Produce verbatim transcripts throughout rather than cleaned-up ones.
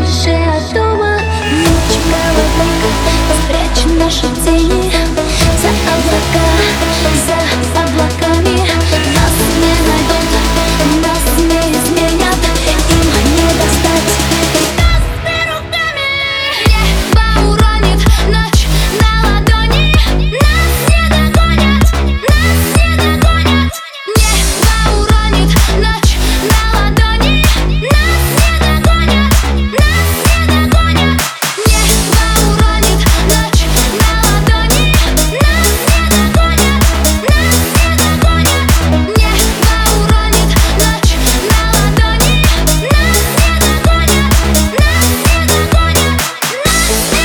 подальше от дома. Ночь голубых, спрячем наши тени за облака, за облаками. Нас не найдут, нас не изменят, им не достать. Красными руками небо уронит ночь на ладони. Нас не догонят, нас не догонят. Небо уронит ночь на ладони. Нас не догонят, нас не догонят. Небо уронит ночь на ладони. Нас не догонят, нас не догонят. Небо уронит ночь на ладони. Нас не догонят, нас не догонят. Нас не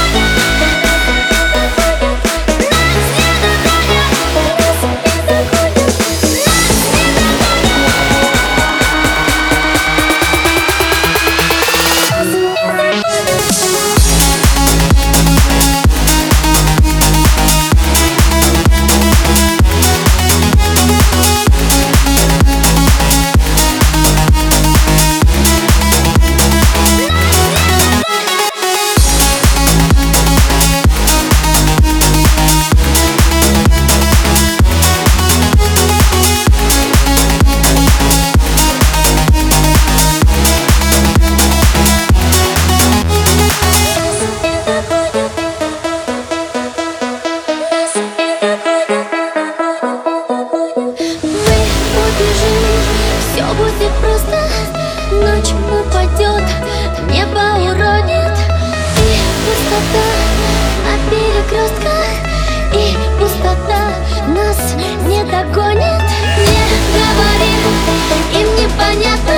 все будет просто, ночь упадет, небо уронит. И пустота на перекрестках, и пустота нас не догонит. Не говори, им непонятно.